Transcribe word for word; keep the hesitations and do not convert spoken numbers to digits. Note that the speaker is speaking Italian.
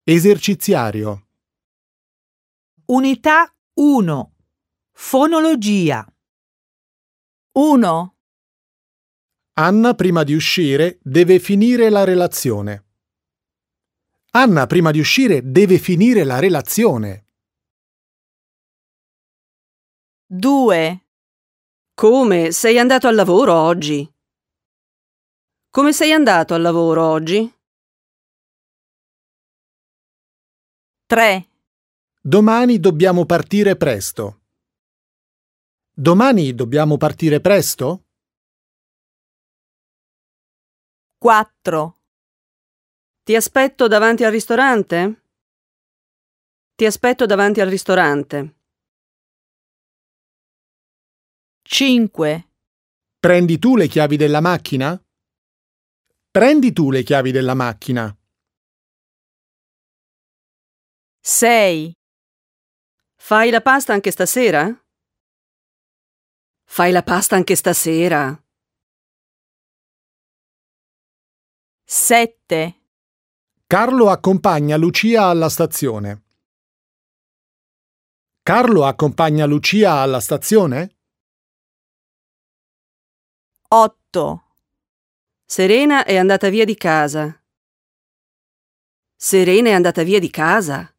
Eserciziario. Unità uno. Fonologia. uno. Anna, prima di uscire, deve finire la relazione. Anna, prima di uscire, deve finire la relazione. due. Come? Sei andato al lavoro oggi? Come sei andato al lavoro oggi? tre. Domani dobbiamo partire presto. Domani dobbiamo partire presto? quattro. Ti aspetto davanti al ristorante? Ti aspetto davanti al ristorante. cinque. Prendi tu le chiavi della macchina? Prendi tu le chiavi della macchina. sei. Fai la pasta anche stasera? Fai la pasta anche stasera. sette. Carlo accompagna Lucia alla stazione. Carlo accompagna Lucia alla stazione? otto. Serena è andata via di casa. Serena è andata via di casa.